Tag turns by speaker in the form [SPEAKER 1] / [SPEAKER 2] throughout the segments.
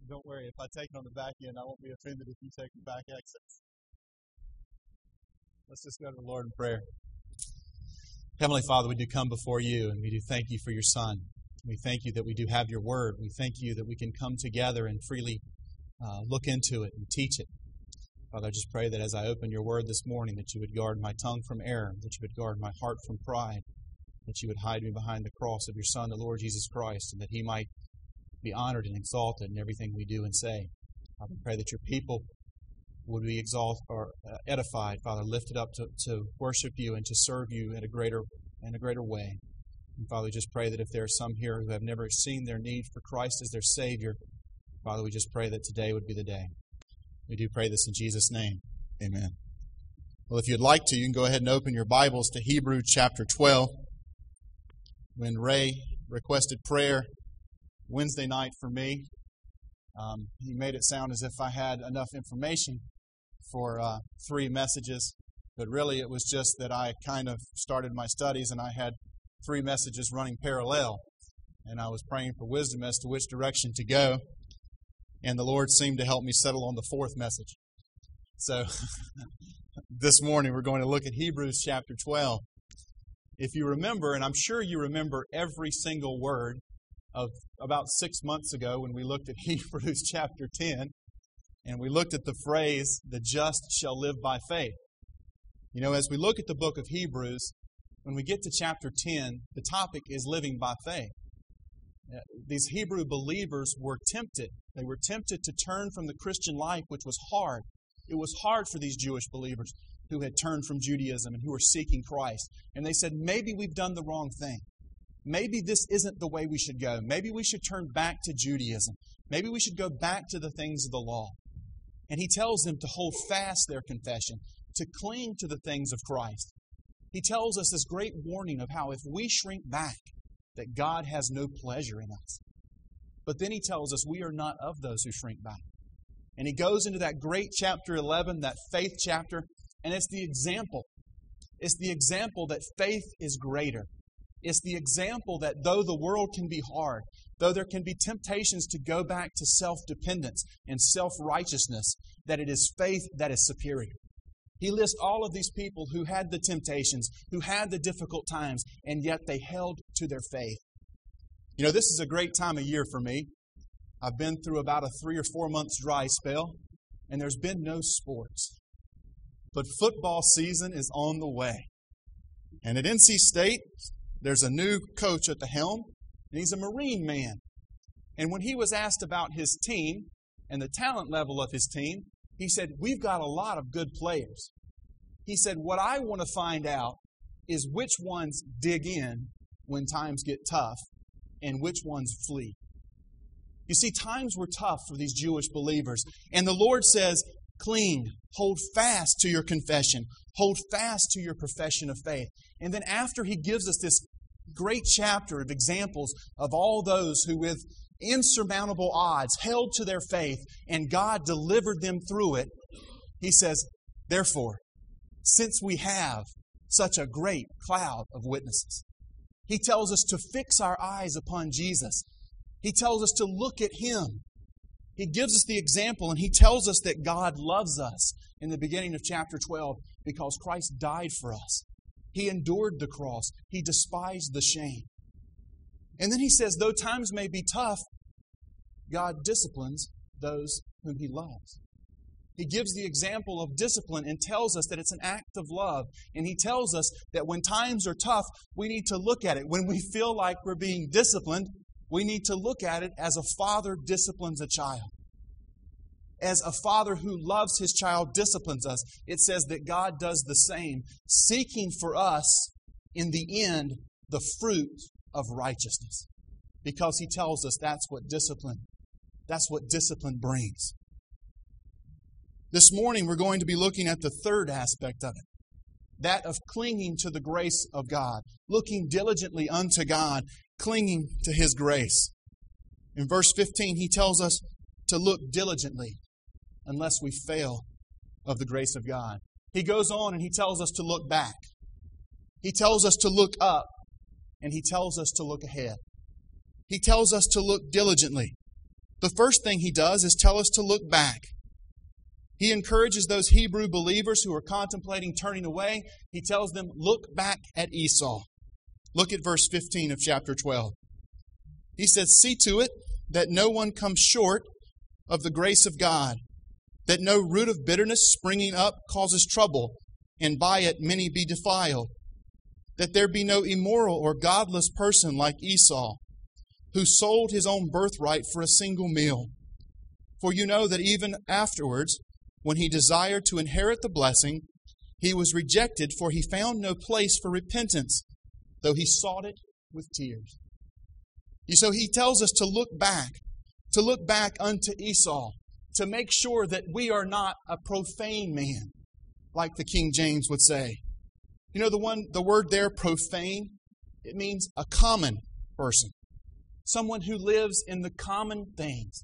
[SPEAKER 1] Don't worry, if I take it on the back end, I won't be offended if you take the back exits. Let's just go to the Lord in prayer. Heavenly Father, we do come before you, and we do thank you for your Son. We thank you that we do have your word. We thank you that we can come together and freely look into it and teach it. Father, I just pray that as I open your word this morning, that you would guard my tongue from error, that you would guard my heart from pride, that you would hide me behind the cross of your Son, the Lord Jesus Christ, and that he might be honored and exalted in everything we do and say. I pray that your people would be exalted or edified, Father, lifted up to worship you and to serve you in a greater way. And Father, we just pray that if there are some here who have never seen their need for Christ as their Savior, Father, we just pray that today would be the day. We do pray this in Jesus' name. Amen. Well, if you'd like to, you can go ahead and open your Bibles to Hebrews chapter 12. When Ray requested prayer Wednesday night for me, he made it sound as if I had enough information for 3 messages, but really it was just that I kind of started my studies and I had 3 messages running parallel, and I was praying for wisdom as to which direction to go, and the Lord seemed to help me settle on the 4th message. So this morning we're going to look at Hebrews chapter 12. If you remember, and I'm sure you remember every single word of about 6 months ago when we looked at Hebrews chapter 10, and we looked at the phrase, the just shall live by faith. You know, as we look at the book of Hebrews, when we get to chapter 10, the topic is living by faith. These Hebrew believers were tempted. They were tempted to turn from the Christian life, which was hard. It was hard for these Jewish believers who had turned from Judaism and who were seeking Christ. And they said, maybe we've done the wrong thing. Maybe this isn't the way we should go. Maybe we should turn back to Judaism. Maybe we should go back to the things of the law. And he tells them to hold fast their confession, to cling to the things of Christ. He tells us this great warning of how if we shrink back, that God has no pleasure in us. But then he tells us we are not of those who shrink back. And he goes into that great chapter 11, that faith chapter, and it's the example. It's the example that faith is greater. It's the example that though the world can be hard, though there can be temptations to go back to self-dependence and self-righteousness, that it is faith that is superior. He lists all of these people who had the temptations, who had the difficult times, and yet they held to their faith. You know, this is a great time of year for me. I've been through about a 3 or 4 months dry spell, and there's been no sports. But football season is on the way. And at NC State, there's a new coach at the helm, and he's a Marine man. And when he was asked about his team and the talent level of his team, he said, we've got a lot of good players. He said, what I want to find out is which ones dig in when times get tough and which ones flee. You see, times were tough for these Jewish believers. And the Lord says, cling, hold fast to your confession, hold fast to your profession of faith. And then after he gives us this great chapter of examples of all those who with insurmountable odds held to their faith and God delivered them through it, he says, therefore, since we have such a great cloud of witnesses, he tells us to fix our eyes upon Jesus. He tells us to look at Him. He gives us the example and he tells us that God loves us in the beginning of chapter 12 because Christ died for us. He endured the cross. He despised the shame. And then he says, though times may be tough, God disciplines those whom He loves. He gives the example of discipline and tells us that it's an act of love. And He tells us that when times are tough, we need to look at it. When we feel like we're being disciplined, we need to look at it as a father disciplines a child. As a father who loves his child disciplines us, it says that God does the same, seeking for us, in the end, the fruit of righteousness. Because He tells us that's what discipline brings. This morning we're going to be looking at the third aspect of it, that of clinging to the grace of God, looking diligently unto God, clinging to His grace. In verse 15, he tells us to look diligently unless we fail of the grace of God. He goes on and he tells us to look back. He tells us to look up, and he tells us to look ahead. He tells us to look diligently. The first thing he does is tell us to look back. He encourages those Hebrew believers who are contemplating turning away. He tells them, look back at Esau. Look at verse 15 of chapter 12. He says, see to it that no one comes short of the grace of God, that no root of bitterness springing up causes trouble, and by it many be defiled, that there be no immoral or godless person like Esau, who sold his own birthright for a single meal. For you know that even afterwards, when he desired to inherit the blessing, he was rejected, for he found no place for repentance, though he sought it with tears. So he tells us to look back unto Esau, to make sure that we are not a profane man, like the King James would say. You know the word there, profane, it means a common person. Someone who lives in the common things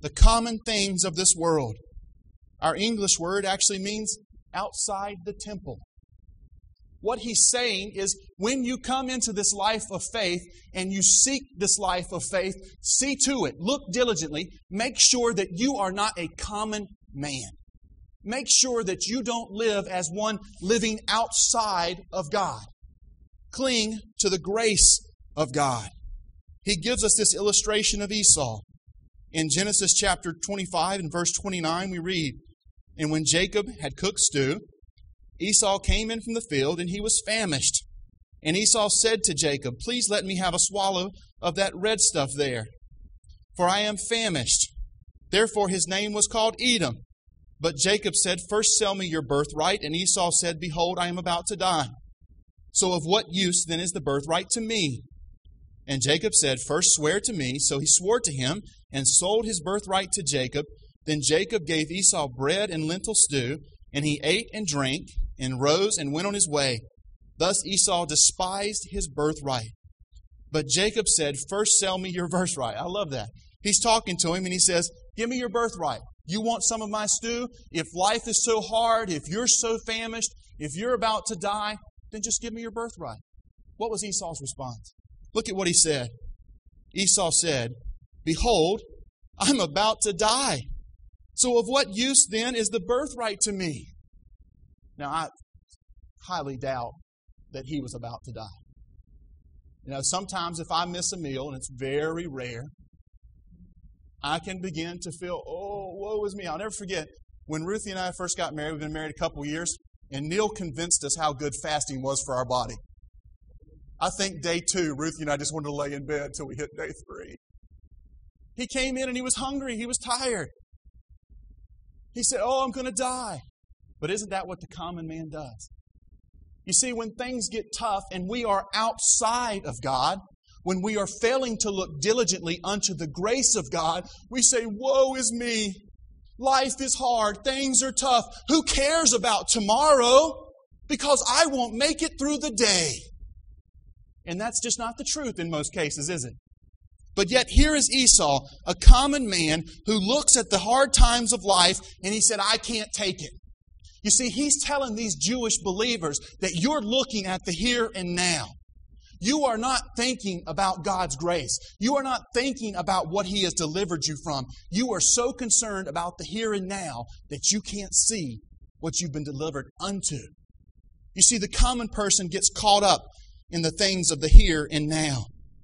[SPEAKER 1] of this world. Our English word actually means outside the temple. What he's saying is, when you come into this life of faith and you seek this life of faith, see to it, look diligently, make sure that you are not a common man. Make sure that you don't live as one living outside of God. Cling to the grace of God. He gives us this illustration of Esau. In Genesis chapter 25 and verse 29 we read, and when Jacob had cooked stew, Esau came in from the field, and he was famished. And Esau said to Jacob, please let me have a swallow of that red stuff there, for I am famished. Therefore his name was called Edom. But Jacob said, first sell me your birthright. And Esau said, behold, I am about to die. So of what use then is the birthright to me? And Jacob said, first swear to me. So he swore to him and sold his birthright to Jacob. Then Jacob gave Esau bread and lentil stew, and he ate and drank, and rose and went on his way. Thus Esau despised his birthright. But Jacob said, first sell me your birthright. I love that. He's talking to him and he says, give me your birthright. You want some of my stew? If life is so hard, if you're so famished, if you're about to die, then just give me your birthright. What was Esau's response? Look at what he said. Esau said, behold, I'm about to die. So of what use then is the birthright to me? Now, I highly doubt that he was about to die. You know, sometimes if I miss a meal, and it's very rare, I can begin to feel, oh, woe is me. I'll never forget when Ruthie and I first got married. We've been married a couple of years, and Neil convinced us how good fasting was for our body. I think day 2, Ruthie and I just wanted to lay in bed until we hit day 3. He came in and he was hungry. He was tired. He said, oh, I'm going to die. But isn't that what the common man does? You see, when things get tough and we are outside of God, when we are failing to look diligently unto the grace of God, we say, woe is me. Life is hard. Things are tough. Who cares about tomorrow? Because I won't make it through the day. And that's just not the truth in most cases, is it? But yet here is Esau, a common man who looks at the hard times of life and he said, I can't take it. You see, he's telling these Jewish believers that you're looking at the here and now. You are not thinking about God's grace. You are not thinking about what He has delivered you from. You are so concerned about the here and now that you can't see what you've been delivered unto. You see, the common person gets caught up in the things of the here and now.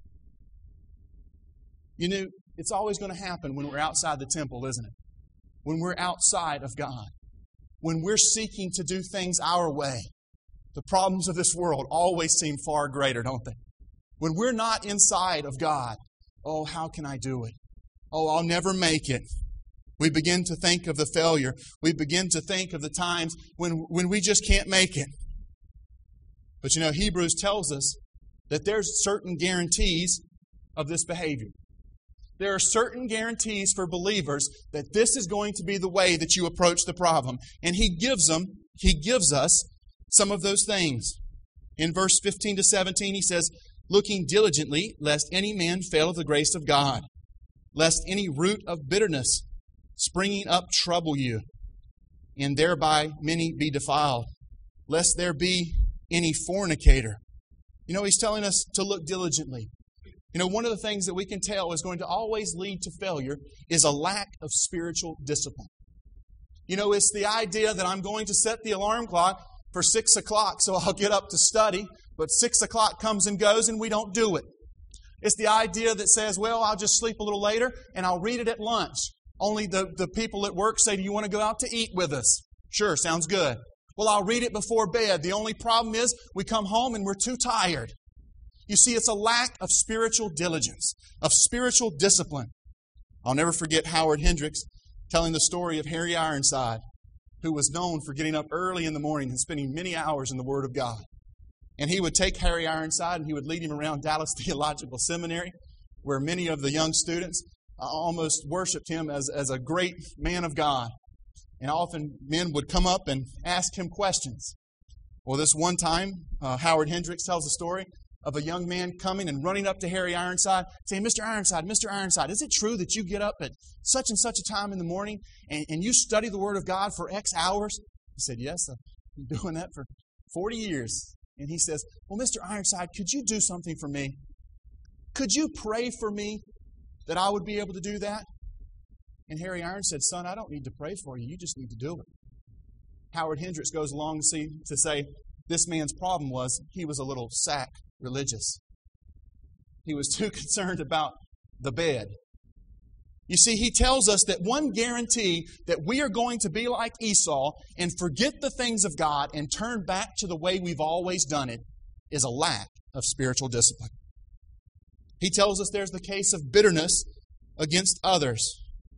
[SPEAKER 1] You know, it's always going to happen when we're outside the temple, isn't it? When we're outside of God. When we're seeking to do things our way. The problems of this world always seem far greater, don't they? When we're not inside of God, oh, how can I do it? Oh, I'll never make it. We begin to think of the failure. We begin to think of the times when we just can't make it. But you know, Hebrews tells us that there's certain guarantees of this behavior. There are certain guarantees for believers that this is going to be the way that you approach the problem. And He gives us some of those things. In verse 15 to 17, He says, looking diligently, lest any man fail of the grace of God, lest any root of bitterness springing up trouble you, and thereby many be defiled, lest there be any fornicator. You know, He's telling us to look diligently. You know, one of the things that we can tell is going to always lead to failure is a lack of spiritual discipline. You know, it's the idea that I'm going to set the alarm clock for 6 o'clock so I'll get up to study, but 6 o'clock comes and goes and we don't do it. It's the idea that says, well, I'll just sleep a little later and I'll read it at lunch. Only the people at work say, do you want to go out to eat with us? Sure, sounds good. Well, I'll read it before bed. The only problem is we come home and we're too tired. You see, it's a lack of spiritual diligence, of spiritual discipline. I'll never forget Howard Hendricks telling the story of Harry Ironside, who was known for getting up early in the morning and spending many hours in the Word of God. And he would take Harry Ironside and he would lead him around Dallas Theological Seminary, where many of the young students almost worshipped him as a great man of God. And often men would come up and ask him questions. Well, this one time, Howard Hendricks tells a story of a young man coming and running up to Harry Ironside, saying, Mr. Ironside, is it true that you get up at such and such a time in the morning and you study the Word of God for X hours? He said, yes, I've been doing that for 40 years. And he says, well, Mr. Ironside, could you do something for me? Could you pray for me that I would be able to do that? And Harry Ironside said, son, I don't need to pray for you. You just need to do it. Howard Hendricks goes along to say this man's problem was he was a little sacrilegious. He was too concerned about the bed. You see, he tells us that one guarantee that we are going to be like Esau and forget the things of God and turn back to the way we've always done it is a lack of spiritual discipline. He tells us there's the case of bitterness against others.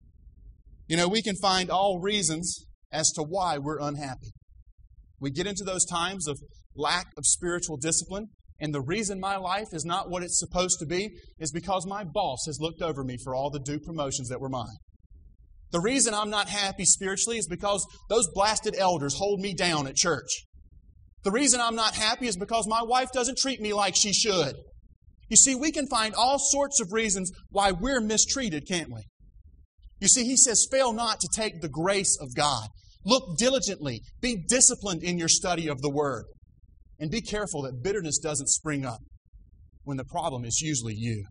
[SPEAKER 1] You know, we can find all reasons as to why we're unhappy. We get into those times of lack of spiritual discipline, and the reason my life is not what it's supposed to be is because my boss has looked over me for all the due promotions that were mine. The reason I'm not happy spiritually is because those blasted elders hold me down at church. The reason I'm not happy is because my wife doesn't treat me like she should. You see, we can find all sorts of reasons why we're mistreated, can't we? You see, he says, fail not to take the grace of God. Look diligently. Be disciplined in your study of the Word. And be careful that bitterness doesn't spring up when the problem is usually you.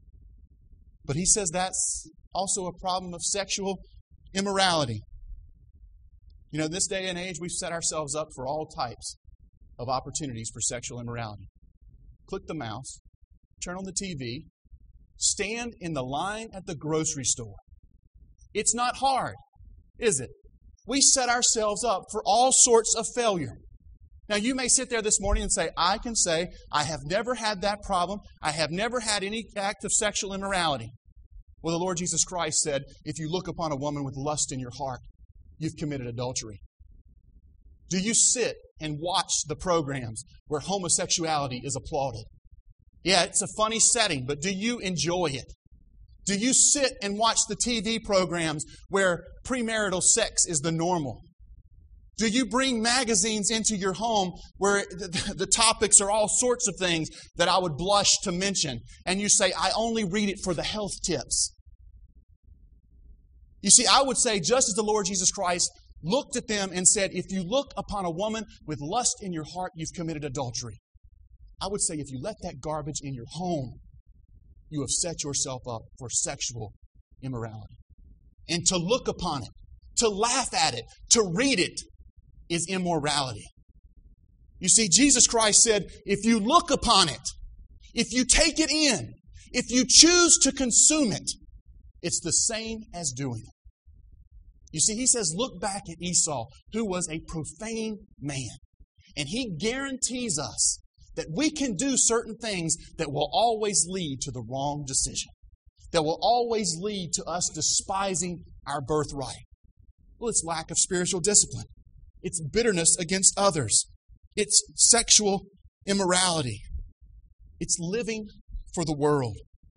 [SPEAKER 1] But he says that's also a problem of sexual immorality. You know, in this day and age, we've set ourselves up for all types of opportunities for sexual immorality. Click the mouse, turn on the TV, stand in the line at the grocery store. It's not hard, is it? We set ourselves up for all sorts of failure. Now, you may sit there this morning and say, I can say, I have never had that problem. I have never had any act of sexual immorality. Well, the Lord Jesus Christ said, if you look upon a woman with lust in your heart, you've committed adultery. Do you sit and watch the programs where homosexuality is applauded? Yeah, it's a funny setting, but do you enjoy it? Do you sit and watch the TV programs where premarital sex is the normal? Do you bring magazines into your home where the topics are all sorts of things that I would blush to mention, and you say, I only read it for the health tips? You see, I would say, just as the Lord Jesus Christ looked at them and said, if you look upon a woman with lust in your heart, you've committed adultery. I would say, if you let that garbage in your home, you have set yourself up for sexual immorality. And to look upon it, to laugh at it, to read it, is immorality. You see, Jesus Christ said, if you look upon it, if you take it in, if you choose to consume it, it's the same as doing it. You see, he says, look back at Esau, who was a profane man. And he guarantees us that we can do certain things that will always lead to the wrong decision, that will always lead to us despising our birthright. Well, it's lack of spiritual discipline. It's bitterness against others. It's sexual immorality. It's living for the world.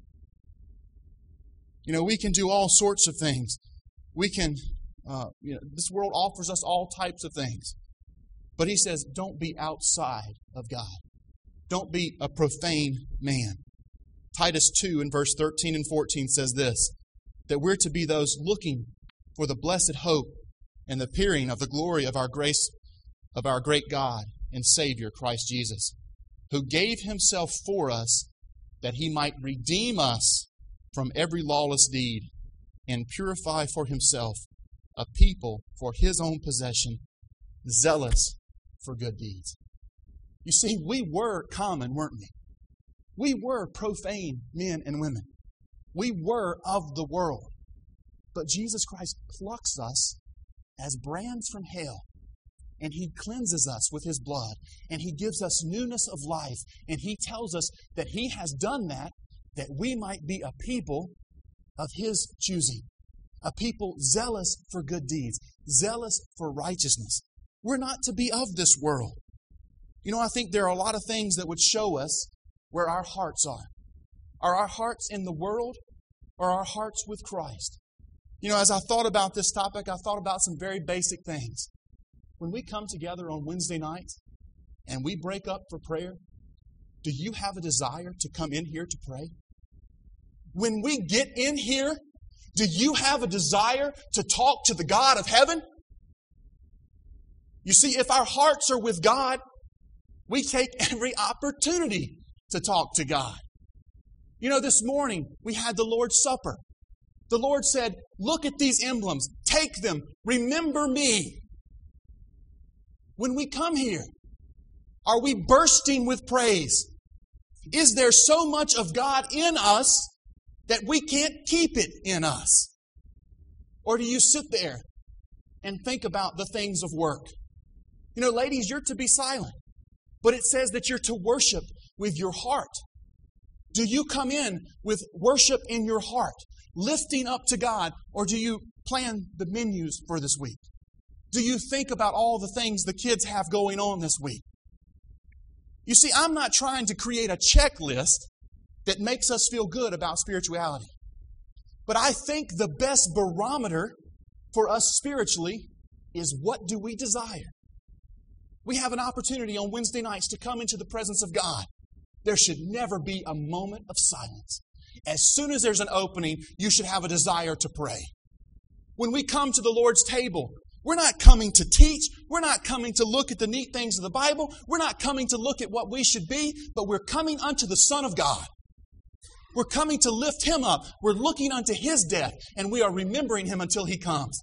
[SPEAKER 1] You know, we can do all sorts of things. We can, this world offers us all types of things. But he says, don't be outside of God. Don't be a profane man. Titus 2 in verse 13 and 14 says this, that we're to be those looking for the blessed hope and the appearing of the glory of our grace, of our great God and Savior, Christ Jesus, who gave himself for us that He might redeem us from every lawless deed and purify for Himself a people for His own possession, zealous for good deeds. You see, we were common, weren't we? We were profane men and women. We were of the world. But Jesus Christ plucks us as brands from hell, and He cleanses us with His blood, and He gives us newness of life, and He tells us that He has done that we might be a people of His choosing, a people zealous for good deeds, zealous for righteousness. We're not to be of this world. You know, I think there are a lot of things that would show us where our hearts are. Are our hearts in the world, or are our hearts with Christ? You know, as I thought about this topic, I thought about some very basic things. When we come together on Wednesday nights and we break up for prayer, do you have a desire to come in here to pray? When we get in here, do you have a desire to talk to the God of heaven? You see, if our hearts are with God, we take every opportunity to talk to God. You know, this morning we had the Lord's Supper. The Lord said, look at these emblems. Take them. Remember me. When we come here, are we bursting with praise? Is there so much of God in us that we can't keep it in us? Or do you sit there and think about the things of work? You know, ladies, you're to be silent. But it says that you're to worship with your heart. Do you come in with worship in your heart, lifting up to God, or do you plan the menus for this week? Do you think about all the things the kids have going on this week? You see, I'm not trying to create a checklist that makes us feel good about spirituality. But I think the best barometer for us spiritually is, what do we desire? We have an opportunity on Wednesday nights to come into the presence of God. There should never be a moment of silence. As soon as there's an opening, you should have a desire to pray. When we come to the Lord's table, we're not coming to teach. We're not coming to look at the neat things of the Bible. We're not coming to look at what we should be, but we're coming unto the Son of God. We're coming to lift Him up. We're looking unto His death, and we are remembering Him until He comes.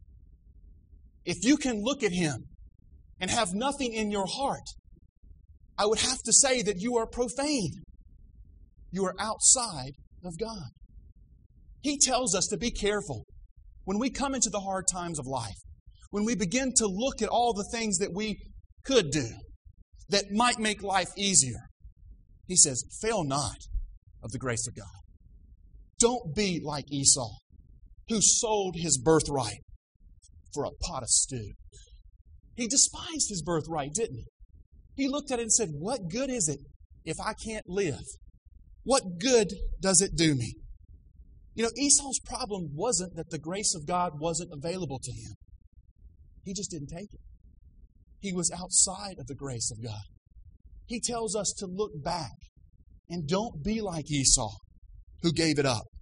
[SPEAKER 1] If you can look at Him and have nothing in your heart, I would have to say that you are profane. You are outside of God. He tells us to be careful when we come into the hard times of life, when we begin to look at all the things that we could do that might make life easier. He says, fail not of the grace of God. Don't be like Esau, who sold his birthright for a pot of stew. He despised his birthright, didn't he? He looked at it and said, what good is it if I can't live? What good does it do me? You know, Esau's problem wasn't that the grace of God wasn't available to him. He just didn't take it. He was outside of the grace of God. He tells us to look back and don't be like Esau, who gave it up.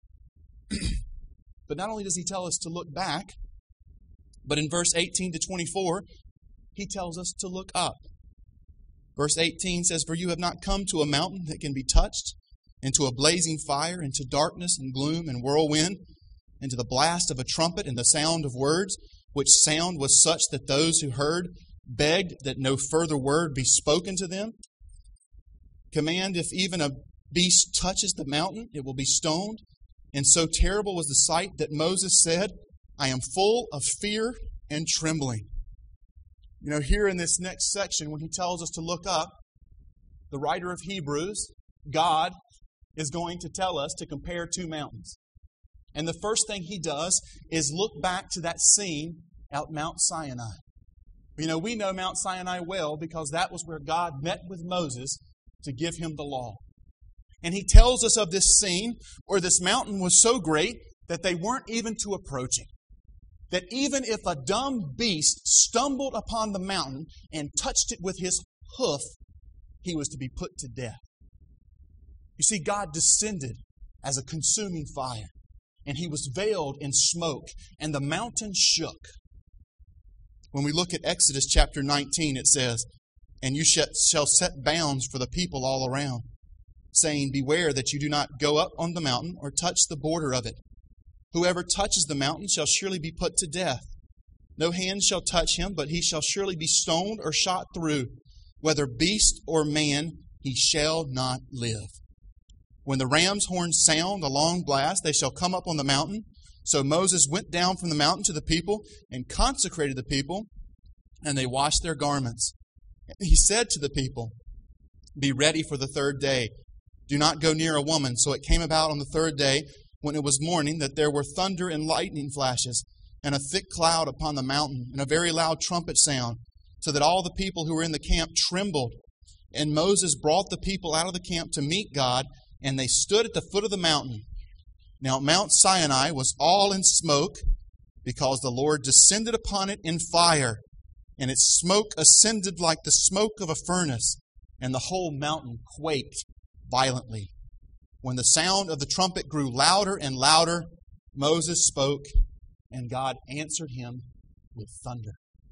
[SPEAKER 1] But not only does he tell us to look back, but in verse 18 to 24, he tells us to look up. Verse 18 says, for you have not come to a mountain that can be touched, and to a blazing fire, and to darkness and gloom and whirlwind, and to the blast of a trumpet and the sound of words, which sound was such that those who heard begged that no further word be spoken to them. Command, if even a beast touches the mountain, it will be stoned. And so terrible was the sight that Moses said, I am full of fear and trembling. You know, here in this next section, when he tells us to look up, the writer of Hebrews, God, is going to tell us to compare two mountains. And the first thing he does is look back to that scene at Mount Sinai. You know, we know Mount Sinai well because that was where God met with Moses to give him the law. And he tells us of this scene where this mountain was so great that they weren't even to approach it. That even if a dumb beast stumbled upon the mountain and touched it with his hoof, he was to be put to death. You see, God descended as a consuming fire, and he was veiled in smoke, and the mountain shook. When we look at Exodus chapter 19, it says, and you shall set bounds for the people all around, saying, Beware that you do not go up on the mountain or touch the border of it. Whoever touches the mountain shall surely be put to death. No hand shall touch him, but he shall surely be stoned or shot through. Whether beast or man, he shall not live. When the ram's horns sound a long blast, they shall come up on the mountain. So Moses went down from the mountain to the people and consecrated the people, and they washed their garments. He said to the people, Be ready for the third day. Do not go near a woman. So it came about on the third day, when it was morning, that there were thunder and lightning flashes, and a thick cloud upon the mountain, and a very loud trumpet sound, so that all the people who were in the camp trembled. And Moses brought the people out of the camp to meet God, and they stood at the foot of the mountain. Now Mount Sinai was all in smoke, because the Lord descended upon it in fire, and its smoke ascended like the smoke of a furnace, and the whole mountain quaked violently. When the sound of the trumpet grew louder and louder, Moses spoke, and God answered him with thunder.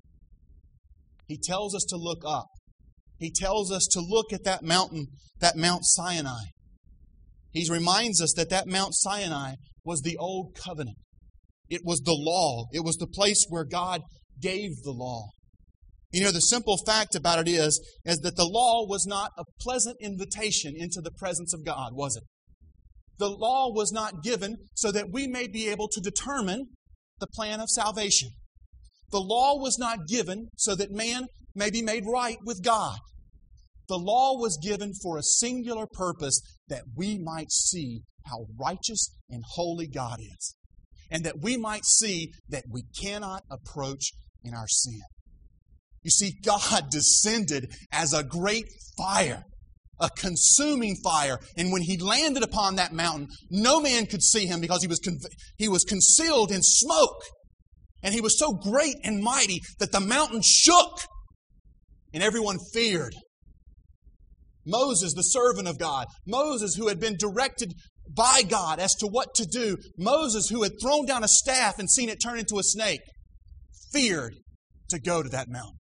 [SPEAKER 1] He tells us to look up. He tells us to look at that mountain, that Mount Sinai. He reminds us that that Mount Sinai was the old covenant. It was the law. It was the place where God gave the law. You know, the simple fact about it is that the law was not a pleasant invitation into the presence of God, was it? The law was not given so that we may be able to determine the plan of salvation. The law was not given so that man may be made right with God. The law was given for a singular purpose, that we might see how righteous and holy God is, and that we might see that we cannot approach in our sin. You see, God descended as a great fire, a consuming fire. And when He landed upon that mountain, no man could see Him because He was concealed in smoke. And He was so great and mighty that the mountain shook and everyone feared. Moses, the servant of God, Moses who had been directed by God as to what to do, Moses who had thrown down a staff and seen it turn into a snake, feared to go to that mountain.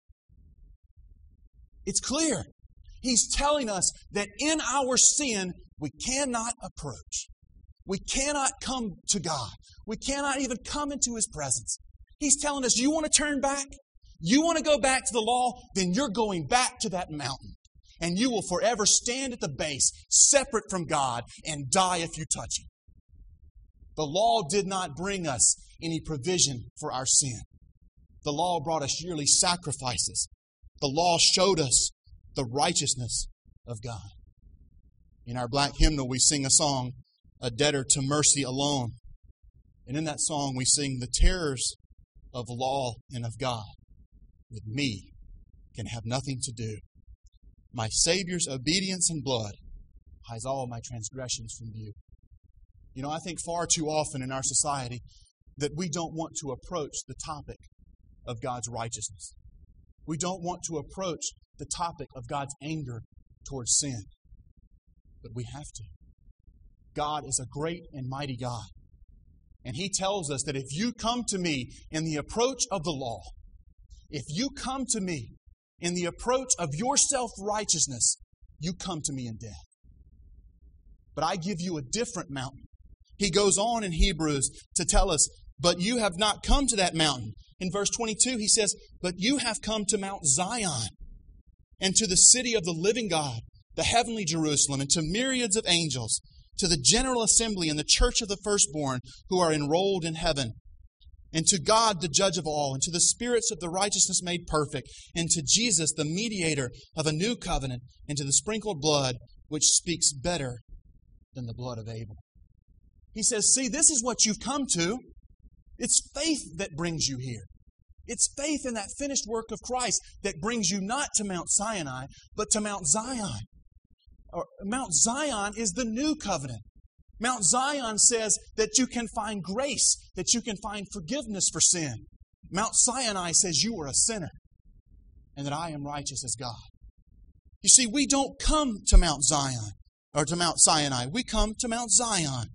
[SPEAKER 1] It's clear. He's telling us that in our sin, we cannot approach. We cannot come to God. We cannot even come into His presence. He's telling us, you want to turn back? You want to go back to the law? Then you're going back to that mountain. And you will forever stand at the base, separate from God, and die if you touch Him. The law did not bring us any provision for our sin. The law brought us yearly sacrifices. The law showed us the righteousness of God. In our black hymnal, we sing a song, A Debtor to Mercy Alone. And in that song, we sing, The terrors of law and of God with me can have nothing to do. My Savior's obedience and blood hides all my transgressions from view. You know, I think far too often in our society that we don't want to approach the topic of God's righteousness. We don't want to approach the topic of God's anger towards sin. But we have to. God is a great and mighty God. And He tells us that if you come to me in the approach of the law, if you come to me in the approach of your self-righteousness, you come to me in death. But I give you a different mountain. He goes on in Hebrews to tell us, but you have not come to that mountain. In verse 22, he says, but you have come to Mount Zion and to the city of the living God, the heavenly Jerusalem, and to myriads of angels, to the general assembly and the church of the firstborn who are enrolled in heaven, and to God, the judge of all, and to the spirits of the righteousness made perfect, and to Jesus, the mediator of a new covenant, and to the sprinkled blood, which speaks better than the blood of Abel. He says, see, this is what you've come to. It's faith that brings you here. It's faith in that finished work of Christ that brings you not to Mount Sinai, but to Mount Zion. Mount Zion is the new covenant. Mount Zion says that you can find grace, that you can find forgiveness for sin. Mount Sinai says you are a sinner and that I am righteous as God. You see, we don't come to Mount Zion or to Mount Sinai. We come to Mount Zion.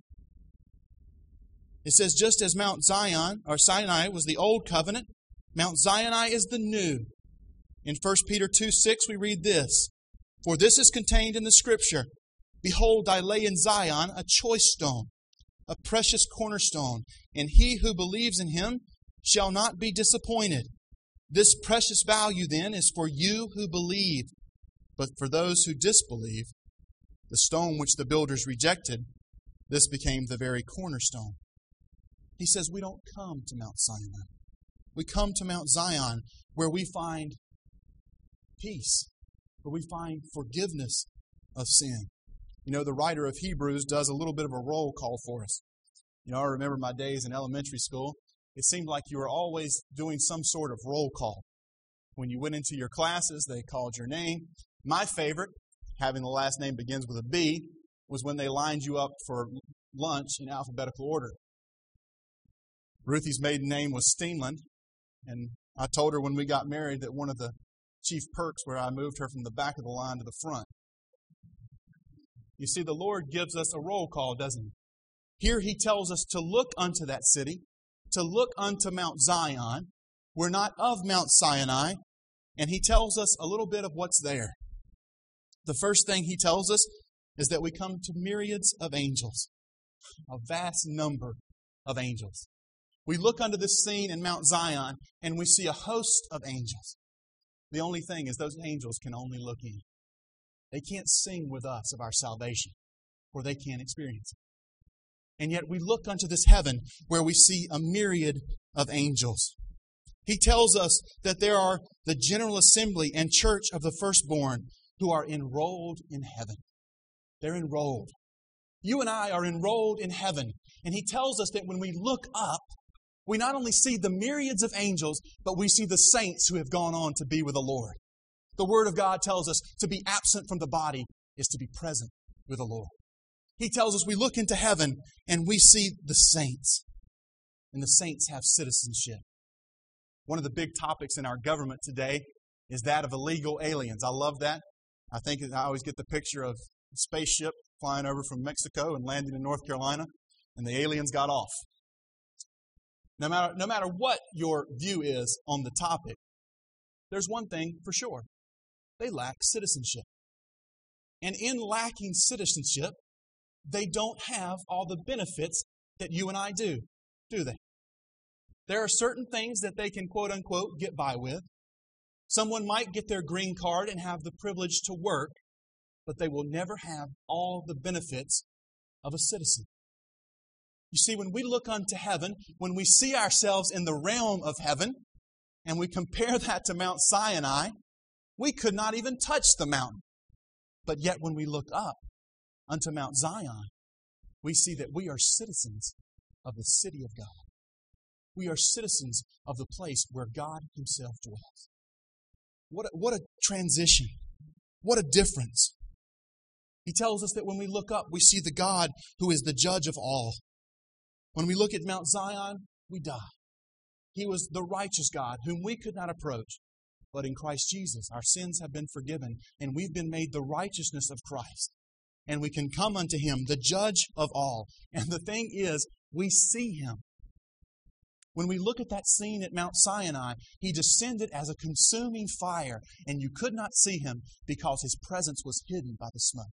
[SPEAKER 1] It says just as Mount Zion or Sinai was the old covenant, Mount Sinai is the new. In 1 Peter 2:6 we read this, for this is contained in the Scripture, Behold, I lay in Zion a choice stone, a precious cornerstone, and he who believes in him shall not be disappointed. This precious value then is for you who believe, but for those who disbelieve, the stone which the builders rejected, this became the very cornerstone. He says we don't come to Mount Sinai. We come to Mount Zion where we find peace, where we find forgiveness of sin. You know, the writer of Hebrews does a little bit of a roll call for us. You know, I remember my days in elementary school. It seemed like you were always doing some sort of roll call. When you went into your classes, they called your name. My favorite, having the last name begins with a B, was when they lined you up for lunch in alphabetical order. Ruthie's maiden name was Steenland, and I told her when we got married that one of the chief perks where I moved her from the back of the line to the front. You see, the Lord gives us a roll call, doesn't He? Here He tells us to look unto that city, to look unto Mount Zion. We're not of Mount Sinai, and He tells us a little bit of what's there. The first thing He tells us is that we come to myriads of angels, a vast number of angels. We look unto this scene in Mount Zion, and we see a host of angels. The only thing is those angels can only look in. They can't sing with us of our salvation, for they can't experience it. And yet we look unto this heaven where we see a myriad of angels. He tells us that there are the general assembly and church of the firstborn who are enrolled in heaven. They're enrolled. You and I are enrolled in heaven. And He tells us that when we look up, we not only see the myriads of angels, but we see the saints who have gone on to be with the Lord. The Word of God tells us to be absent from the body is to be present with the Lord. He tells us we look into heaven and we see the saints. And the saints have citizenship. One of the big topics in our government today is that of illegal aliens. I love that. I always get the picture of a spaceship flying over from Mexico and landing in North Carolina, and the aliens got off. No matter what your view is on the topic, there's one thing for sure. They lack citizenship. And in lacking citizenship, they don't have all the benefits that you and I do they? There are certain things that they can, quote unquote, get by with. Someone might get their green card and have the privilege to work, but they will never have all the benefits of a citizen. You see, when we look unto heaven, when we see ourselves in the realm of heaven, and we compare that to Mount Sinai, we could not even touch the mountain. But yet when we look up unto Mount Zion, we see that we are citizens of the city of God. We are citizens of the place where God Himself dwells. What a transition. What a difference. He tells us that when we look up, we see the God who is the judge of all. When we look at Mount Zion, we die. He was the righteous God whom we could not approach. But in Christ Jesus, our sins have been forgiven, and we've been made the righteousness of Christ. And we can come unto Him, the judge of all. And the thing is, we see Him. When we look at that scene at Mount Sinai, He descended as a consuming fire, and you could not see Him because His presence was hidden by the smoke.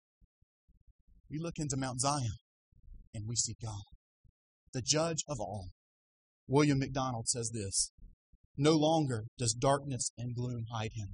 [SPEAKER 1] We look into Mount Zion, and we see God, the judge of all. William MacDonald says this: no longer does darkness and gloom hide Him.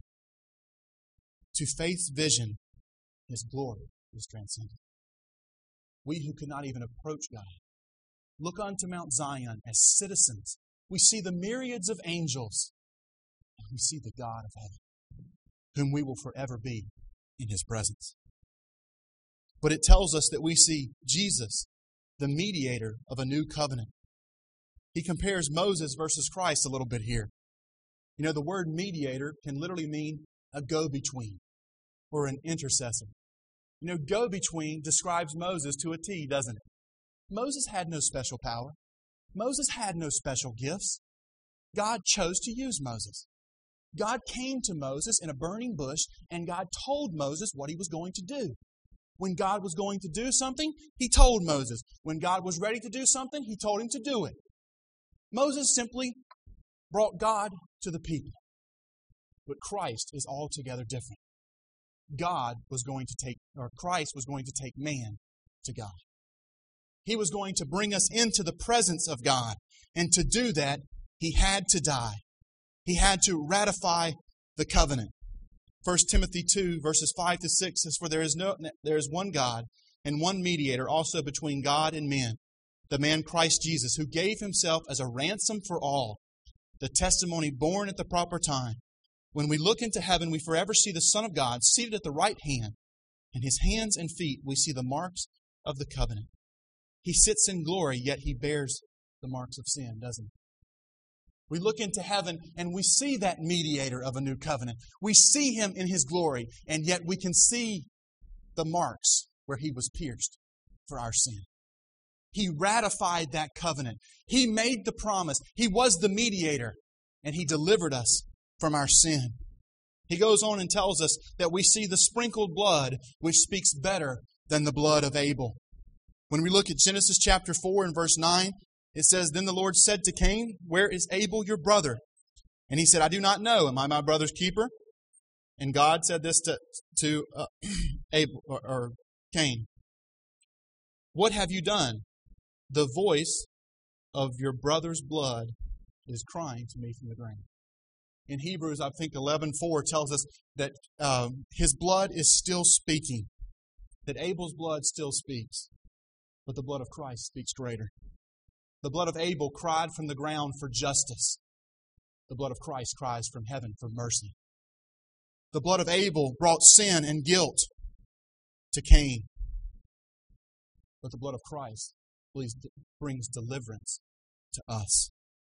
[SPEAKER 1] To faith's vision, His glory is transcendent. We who could not even approach God look unto Mount Zion as citizens. We see the myriads of angels, and we see the God of heaven, whom we will forever be in His presence. But it tells us that we see Jesus, the mediator of a new covenant. He compares Moses versus Christ a little bit here. You know, the word mediator can literally mean a go-between or an intercessor. You know, go-between describes Moses to a T, doesn't it? Moses had no special power. Moses had no special gifts. God chose to use Moses. God came to Moses in a burning bush, and God told Moses what He was going to do. When God was going to do something, He told Moses. When God was ready to do something, He told him to do it. Moses simply brought God to the people. But Christ is altogether different. Christ was going to take man to God. He was going to bring us into the presence of God. And to do that, He had to die. He had to ratify the covenant. 1 Timothy 2, verses 5 to 6 says, "For there is one God and one mediator also between God and men, the man Christ Jesus, who gave Himself as a ransom for all, the testimony born at the proper time. When we look into heaven, we forever see the Son of God seated at the right hand. In His hands and feet we see the marks of the covenant. He sits in glory, yet He bears the marks of sin," doesn't He? We look into heaven and we see that mediator of a new covenant. We see Him in His glory, and yet we can see the marks where He was pierced for our sin. He ratified that covenant. He made the promise. He was the mediator, and He delivered us from our sin. He goes on and tells us that we see the sprinkled blood, which speaks better than the blood of Abel. When we look at Genesis chapter 4 and verse 9, it says, "Then the Lord said to Cain, 'Where is Abel your brother?' And he said, 'I do not know. Am I my brother's keeper?' And God said this to Abel or Cain, 'What have you done? The voice of your brother's blood is crying to me from the ground.'" In Hebrews, I think 11:4 tells us that his blood is still speaking, that Abel's blood still speaks, but the blood of Christ speaks greater. The blood of Abel cried from the ground for justice. The blood of Christ cries from heaven for mercy. The blood of Abel brought sin and guilt to Cain, but the blood of Christ brings deliverance to us.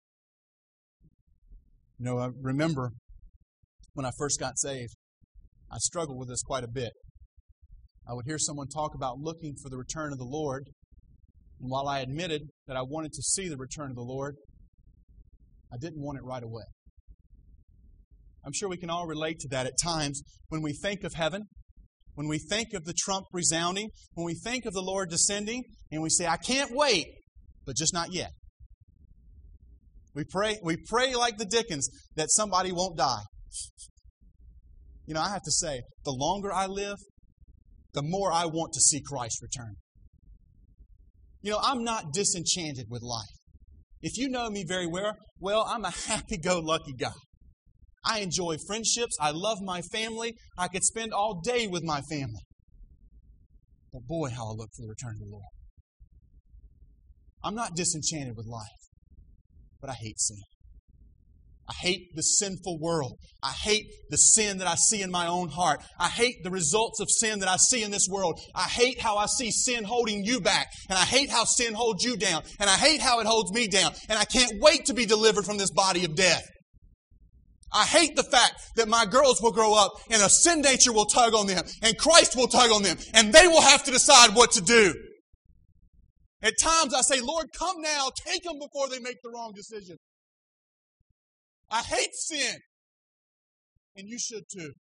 [SPEAKER 1] You know, I remember when I first got saved, I struggled with this quite a bit. I would hear someone talk about looking for the return of the Lord, and while I admitted that I wanted to see the return of the Lord, I didn't want it right away. I'm sure we can all relate to that at times when we think of heaven, when we think of the trump resounding, when we think of the Lord descending, and we say, "I can't wait," but just not yet. We pray like the Dickens that somebody won't die. You know, I have to say, the longer I live, the more I want to see Christ return. You know, I'm not disenchanted with life. If you know me very well, I'm a happy-go-lucky guy. I enjoy friendships. I love my family. I could spend all day with my family. But boy, how I look for the return of the Lord. I'm not disenchanted with life, but I hate sin. I hate the sinful world. I hate the sin that I see in my own heart. I hate the results of sin that I see in this world. I hate how I see sin holding you back. And I hate how sin holds you down. And I hate how it holds me down. And I can't wait to be delivered from this body of death. I hate the fact that my girls will grow up and a sin nature will tug on them and Christ will tug on them and they will have to decide what to do. At times I say, "Lord, come now, take them before they make the wrong decision." I hate sin. And you should too.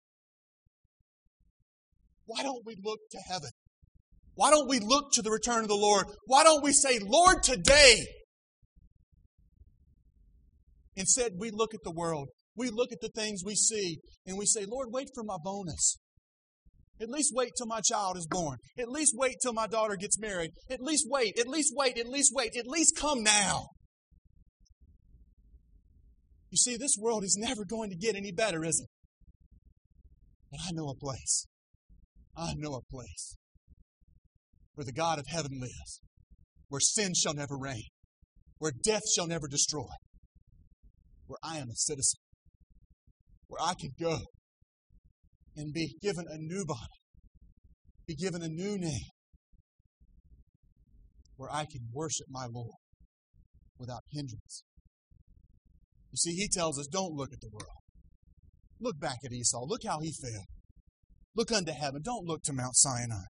[SPEAKER 1] Why don't we look to heaven? Why don't we look to the return of the Lord? Why don't we say, "Lord, today"? Instead, we look at the world. We look at the things we see and we say, "Lord, wait for my bonus. At least wait till my child is born. At least wait till my daughter gets married. At least wait, at least wait, at least wait. At least come now." You see, this world is never going to get any better, is it? But I know a place. I know a place where the God of heaven lives, where sin shall never reign, where death shall never destroy, where I am a citizen, where I can go and be given a new body, be given a new name, where I can worship my Lord without hindrance. You see, He tells us, don't look at the world. Look back at Esau. Look how he failed. Look unto heaven. Don't look to Mount Sinai.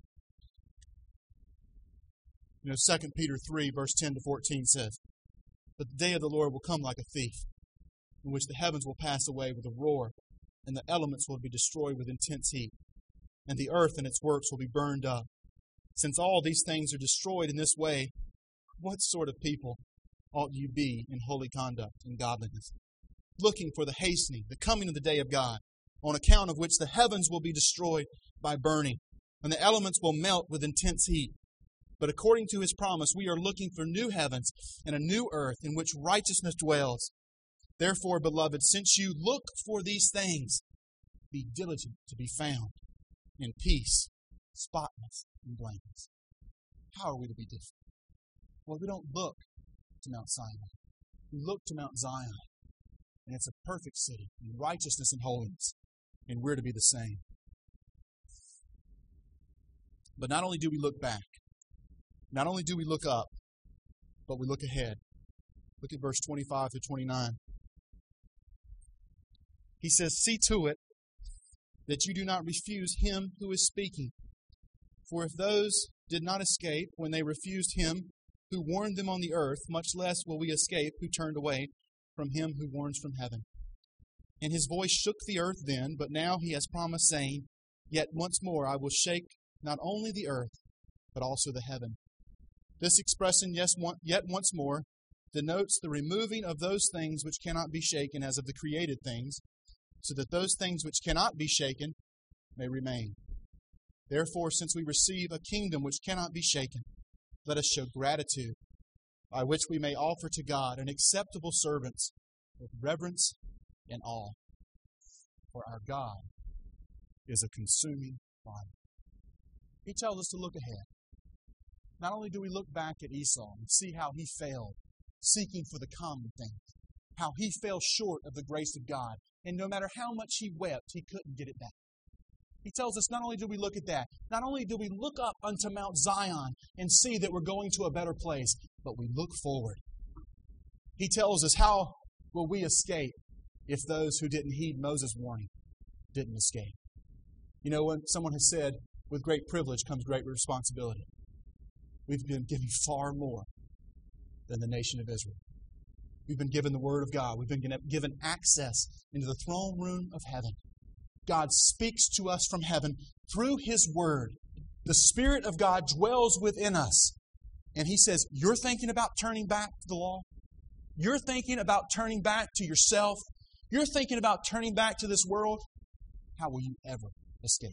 [SPEAKER 1] You know, 2 Peter 3, verse 10 to 14 says, "But the day of the Lord will come like a thief, in which the heavens will pass away with a roar, and the elements will be destroyed with intense heat, and the earth and its works will be burned up. Since all these things are destroyed in this way, what sort of people ought you be in holy conduct and godliness, looking for the hastening, the coming of the day of God, on account of which the heavens will be destroyed by burning, and the elements will melt with intense heat. But according to His promise, we are looking for new heavens and a new earth in which righteousness dwells. Therefore, beloved, since you look for these things, be diligent to be found in peace, spotless, and blameless. How are we to be different? Well, we don't look to Mount Sinai. We look to Mount Zion, and it's a perfect city in righteousness and holiness, and we're to be the same. But not only do we look back, not only do we look up, but we look ahead. Look at verse 25 to 29. He says, "See to it that you do not refuse Him who is speaking. For if those did not escape when they refused Him who warned them on the earth, much less will we escape who turned away from Him who warns from heaven. And His voice shook the earth then, but now He has promised, saying, Yet once more I will shake not only the earth, but also the heaven." This expression, yet once more, denotes the removing of those things which cannot be shaken as of the created things, so that those things which cannot be shaken may remain. Therefore, since we receive a kingdom which cannot be shaken, let us show gratitude, by which we may offer to God an acceptable servants with reverence and awe. For our God is a consuming fire. He tells us to look ahead. Not only do we look back at Esau and see how he failed, seeking for the common things, how he fell short of the grace of God, and no matter how much he wept, he couldn't get it back. He tells us not only do we look at that, not only do we look up unto Mount Zion and see that we're going to a better place, but we look forward. He tells us, how will we escape if those who didn't heed Moses' warning didn't escape? You know, when someone has said, with great privilege comes great responsibility. We've been given far more than the nation of Israel. We've been given the Word of God. We've been given access into the throne room of heaven. God speaks to us from heaven through His Word. The Spirit of God dwells within us. And He says, you're thinking about turning back to the law? You're thinking about turning back to yourself? You're thinking about turning back to this world? How will you ever escape?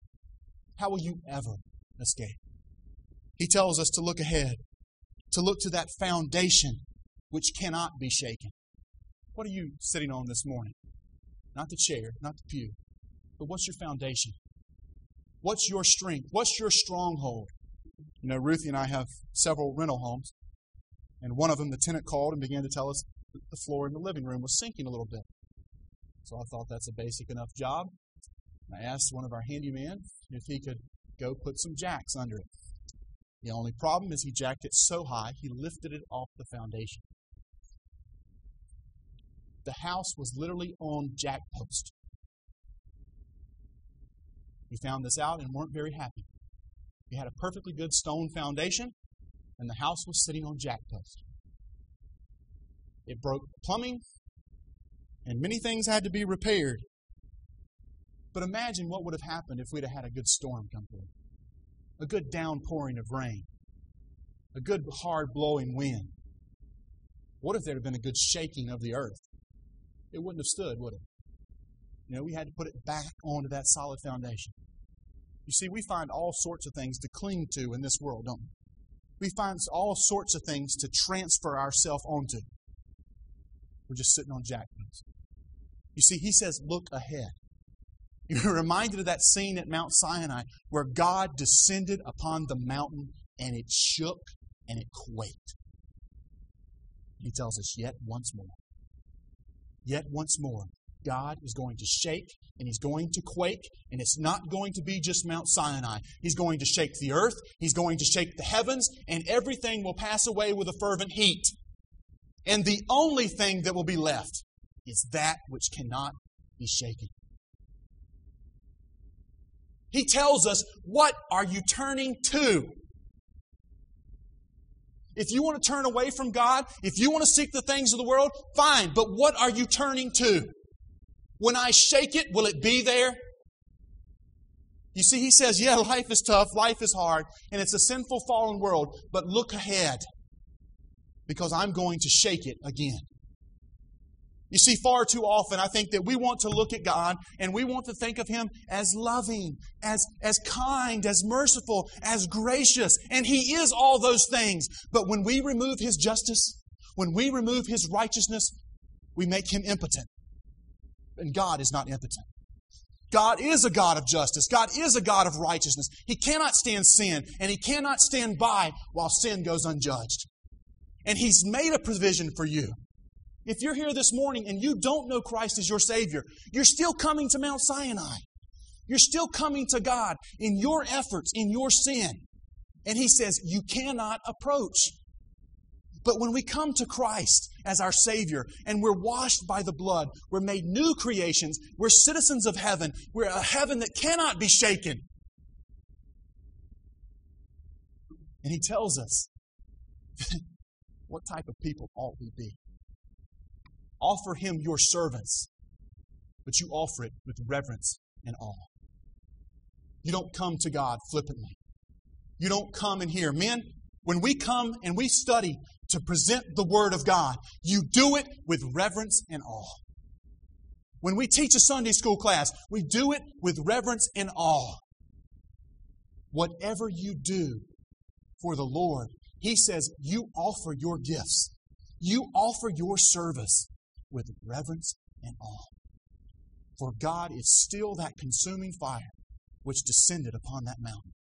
[SPEAKER 1] How will you ever escape? He tells us to look ahead, to look to that foundation which cannot be shaken. What are you sitting on this morning? Not the chair, not the pew, but what's your foundation? What's your strength? What's your stronghold? You know, Ruthie and I have several rental homes, and one of them, the tenant called and began to tell us that the floor in the living room was sinking a little bit. So I thought that's a basic enough job. I asked one of our handymen if he could go put some jacks under it. The only problem is he jacked it so high, he lifted it off the foundation. The house was literally on jack post. We found this out and weren't very happy. We had a perfectly good stone foundation, and the house was sitting on jack post. It broke plumbing, and many things had to be repaired. But imagine what would have happened if we'd have had a good storm come through. A good downpouring of rain. A good hard blowing wind. What if there had been a good shaking of the earth? It wouldn't have stood, would it? You know, we had to put it back onto that solid foundation. You see, we find all sorts of things to cling to in this world, don't we? We find all sorts of things to transfer ourselves onto. We're just sitting on jackpots. You see, He says, look ahead. You're reminded of that scene at Mount Sinai where God descended upon the mountain and it shook and it quaked. He tells us, yet once more. Yet once more, God is going to shake and He's going to quake, and it's not going to be just Mount Sinai. He's going to shake the earth, He's going to shake the heavens, and everything will pass away with a fervent heat. And the only thing that will be left is that which cannot be shaken. He tells us, what are you turning to? If you want to turn away from God, if you want to seek the things of the world, fine. But what are you turning to? When I shake it, will it be there? You see, He says, yeah, life is tough, life is hard, and it's a sinful, fallen world. But look ahead, because I'm going to shake it again. You see, far too often, I think that we want to look at God and we want to think of Him as loving, as kind, as merciful, as gracious. And He is all those things. But when we remove His justice, when we remove His righteousness, we make Him impotent. And God is not impotent. God is a God of justice. God is a God of righteousness. He cannot stand sin, and He cannot stand by while sin goes unjudged. And He's made a provision for you. If you're here this morning and you don't know Christ as your Savior, you're still coming to Mount Sinai. You're still coming to God in your efforts, in your sin. And He says, you cannot approach. But when we come to Christ as our Savior and we're washed by the blood, we're made new creations, we're citizens of heaven, we're a heaven that cannot be shaken. And He tells us, what type of people ought we be? Offer Him your servants, but you offer it with reverence and awe. You don't come to God flippantly. You don't come in here. Men, when we come and we study to present the Word of God, you do it with reverence and awe. When we teach a Sunday school class, we do it with reverence and awe. Whatever you do for the Lord, He says you offer your gifts. You offer your service with reverence and awe. For God is still that consuming fire which descended upon that mountain.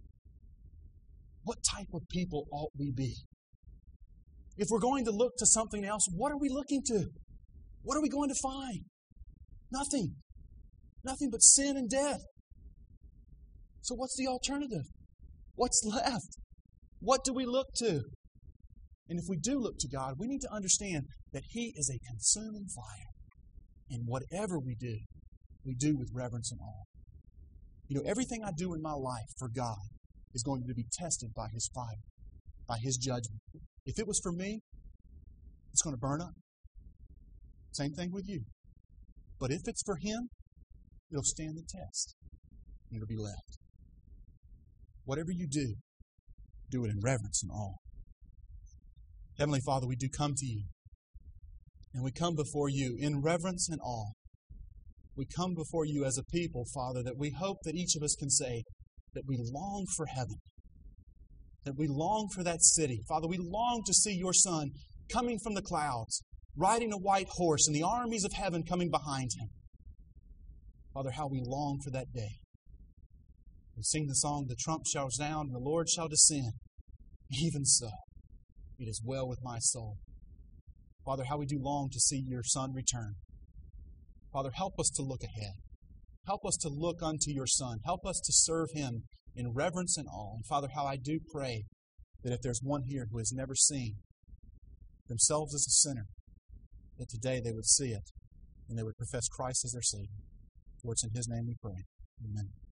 [SPEAKER 1] What type of people ought we be? If we're going to look to something else, what are we looking to? What are we going to find? Nothing. Nothing but sin and death. So what's the alternative? What's left? What do we look to? And if we do look to God, we need to understand that He is a consuming fire. And whatever we do with reverence and awe. You know, everything I do in my life for God is going to be tested by His fire, by His judgment. If it was for me, it's going to burn up. Same thing with you. But if it's for Him, it'll stand the test. And it'll be left. Whatever you do it in reverence and awe. Heavenly Father, we do come to You. And we come before You in reverence and awe. We come before You as a people, Father, that we hope that each of us can say that we long for heaven. That we long for that city. Father, we long to see Your Son coming from the clouds, riding a white horse, and the armies of heaven coming behind Him. Father, how we long for that day. We sing the song, the trump shall sound and the Lord shall descend. Even so, it is well with my soul. Father, how we do long to see Your Son return. Father, help us to look ahead. Help us to look unto Your Son. Help us to serve Him in reverence and awe. And Father, how I do pray that if there's one here who has never seen themselves as a sinner, that today they would see it and they would profess Christ as their Savior. For it's in His name we pray. Amen.